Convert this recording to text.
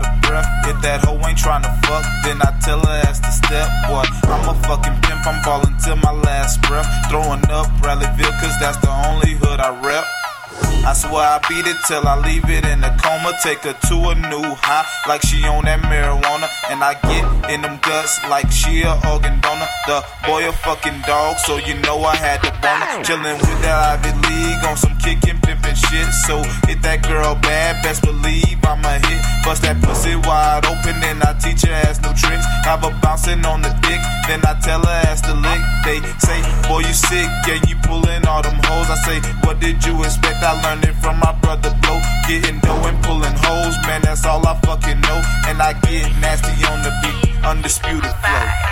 out of breath. If that hoe ain't tryna fuck, then I tell her ass to step. Boy, I'm a fucking pimp, I'm ballin' till my last breath. Throwing up Rallyville, cause that's the only hood I rep. I swear I beat it till I leave it in a coma. Take her to a new high, like she on that marijuana. And I get in them guts like she a organ donor. The boy a fucking dog, so you know I had to bone her. Chillin' with that Ivy League on some kickin', pimpin' shit. So hit that girl bad, best believe I'ma hit. Bust that pussy wide open, then I teach her ass new tricks. Have her bouncing on the dick, then I tell her ass to lick. They say, boy you sick, yeah you pullin' all them hoes. I say, what did you expect? I learned it from my brother Blow. Getting dough and pulling hoes, man, that's all I fucking know. And I get nasty on the beat, undisputed flow.